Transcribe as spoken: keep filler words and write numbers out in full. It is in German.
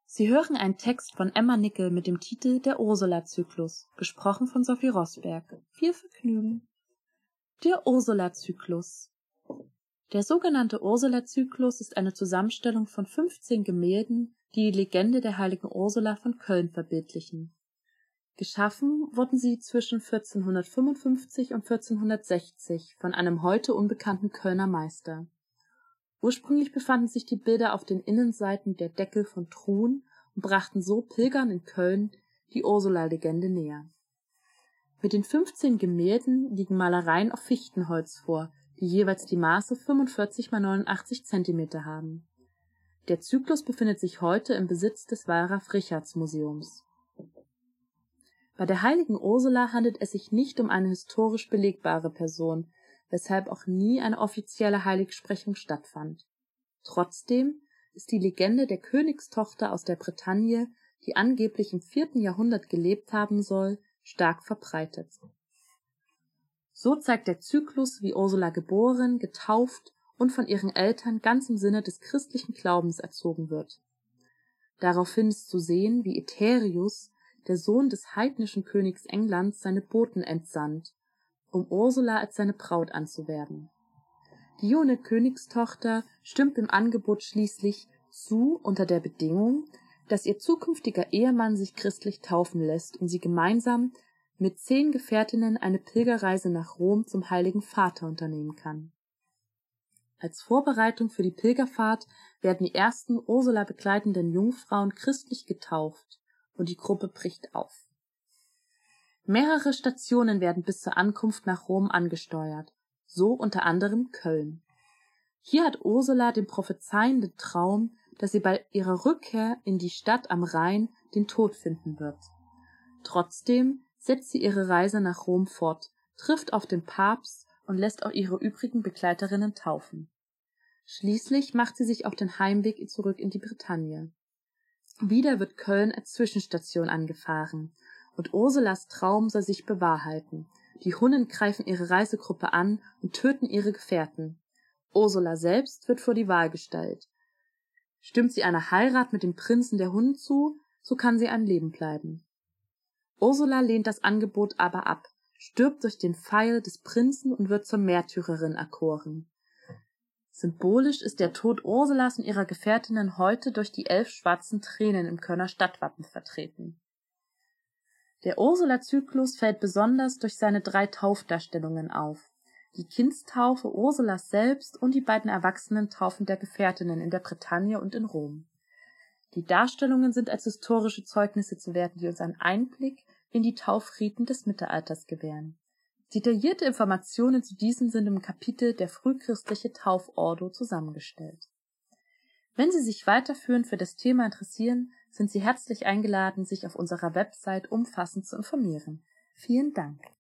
Sie hören einen Text von Emma Nickel mit dem Titel Der Ursula-Zyklus, gesprochen von Sophie Rosberg. Viel Vergnügen! Der Ursula-Zyklus. Der sogenannte Ursula-Zyklus ist eine Zusammenstellung von fünfzehn Gemälden, die die Legende der heiligen Ursula von Köln verbildlichen. Geschaffen wurden sie zwischen vierzehnhundertfünfundfünfzig und vierzehnhundertsechzig von einem heute unbekannten Kölner Meister. Ursprünglich befanden sich die Bilder auf den Innenseiten der Deckel von Truhen und brachten so Pilgern in Köln die Ursula-Legende näher. Mit den fünfzehn Gemälden liegen Malereien auf Fichtenholz vor, die jeweils die Maße fünfundvierzig mal neunundachtzig Zentimeter haben. Der Zyklus befindet sich heute im Besitz des Wallraf-Richartz-Museums. Bei der heiligen Ursula handelt es sich nicht um eine historisch belegbare Person, weshalb auch nie eine offizielle Heiligsprechung stattfand. Trotzdem ist die Legende der Königstochter aus der Bretagne, die angeblich im vierten Jahrhundert gelebt haben soll, stark verbreitet. So zeigt der Zyklus, wie Ursula geboren, getauft und von ihren Eltern ganz im Sinne des christlichen Glaubens erzogen wird. Daraufhin ist zu sehen, wie Aetherius, der Sohn des heidnischen Königs Englands, seine Boten entsandt, um Ursula als seine Braut anzuwerben. Die junge Königstochter stimmt dem Angebot schließlich zu, unter der Bedingung, dass ihr zukünftiger Ehemann sich christlich taufen lässt und sie gemeinsam mit zehn Gefährtinnen eine Pilgerreise nach Rom zum Heiligen Vater unternehmen kann. Als Vorbereitung für die Pilgerfahrt werden die ersten Ursula begleitenden Jungfrauen christlich getauft und die Gruppe bricht auf. Mehrere Stationen werden bis zur Ankunft nach Rom angesteuert, so unter anderem Köln. Hier hat Ursula den prophezeienden Traum, dass sie bei ihrer Rückkehr in die Stadt am Rhein den Tod finden wird. Trotzdem setzt sie ihre Reise nach Rom fort, trifft auf den Papst und lässt auch ihre übrigen Begleiterinnen taufen. Schließlich macht sie sich auf den Heimweg zurück in die Bretagne. Wieder wird Köln als Zwischenstation angefahren, und Ursulas Traum soll sich bewahrheiten. Die Hunnen greifen ihre Reisegruppe an und töten ihre Gefährten. Ursula selbst wird vor die Wahl gestellt. Stimmt sie einer Heirat mit dem Prinzen der Hunnen zu, so kann sie am Leben bleiben. Ursula lehnt das Angebot aber ab, stirbt durch den Pfeil des Prinzen und wird zur Märtyrerin erkoren. Symbolisch ist der Tod Ursulas und ihrer Gefährtinnen heute durch die elf schwarzen Tränen im Kölner Stadtwappen vertreten. Der Ursula-Zyklus fällt besonders durch seine drei Taufdarstellungen auf: die Kindstaufe Ursulas selbst und die beiden Erwachsenentaufen der Gefährtinnen in der Bretagne und in Rom. Die Darstellungen sind als historische Zeugnisse zu werten, die uns einen Einblick in die Taufriten des Mittelalters gewähren. Detaillierte Informationen zu diesen sind im Kapitel Der frühchristliche Taufordo zusammengestellt. Wenn Sie sich weiterführend für das Thema interessieren, sind Sie herzlich eingeladen, sich auf unserer Website umfassend zu informieren. Vielen Dank!